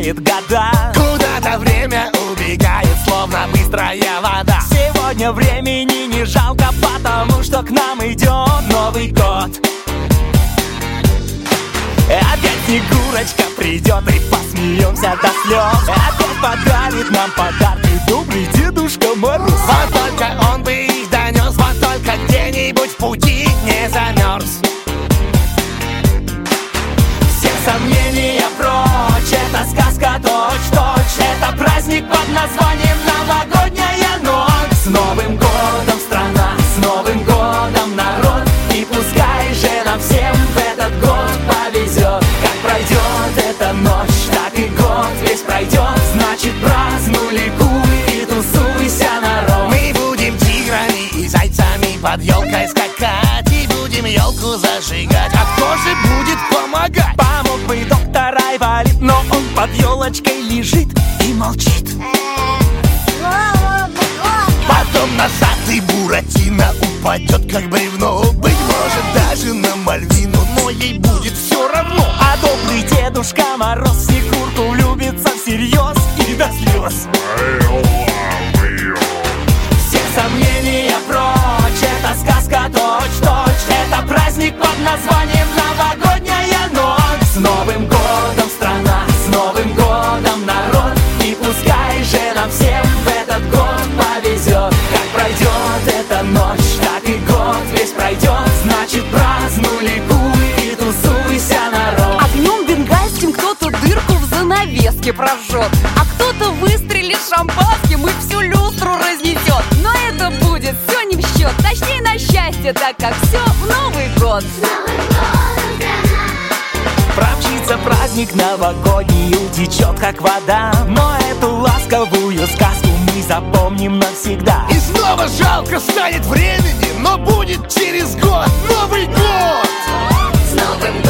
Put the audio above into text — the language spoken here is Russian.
считает года. Куда-то время убегает, словно быстрая вода. Сегодня времени не жалко, потому что к нам идет Новый год. Опять Снегурочка придет и посмеемся до слез. Опять подарит нам подарки добрый Дедушка Мороз. Вот только он бы их донес, вот только где-нибудь в пути не замерз. Все сомнения прочь, это сказка точь-точь. Это праздник под названием Новогодняя ночь. С Новым годом, страна, с Новым годом, народ. И пускай же нам всем в этот год повезет. Как пройдет эта ночь, так и год весь пройдет. Значит, празднуй, ликуй и тусуйся, народ. Мы будем тиграми и зайцами под елкой скакать, и будем елку зажигать. А кто же будет помогать? Помог бы доктор Айболит, но он под елочкой лежит и молчит. Потом назад и Буратино упадет, как бревно. Быть может, даже на Мальвину, но ей будет все равно. А добрый Дедушка Мороз в Снегурку влюбится всерьез и до слез. Все сомнения прочь, это сказка точь-точь. Это праздник под названием Новогодняя ночь. С Новым годом, страна, с Новым годом, народ. И пускай же нам всем в этот год повезет. Как пройдет эта ночь, так и год весь пройдет. Значит, празднуй, ликуй и тусуйся, народ. Огнем бенгальским кто-то дырку в занавеске прожжет, а кто-то выстрелит шампанским и всю люстру разнесет. Но это будет все не в счет, точнее на счастье, так как все в Новый год. Промчится праздник новогодний, утечет как вода. Но эту ласковую сказку мы запомним навсегда. И снова жалко станет времени, но будет через год Новый год. С Новым годом!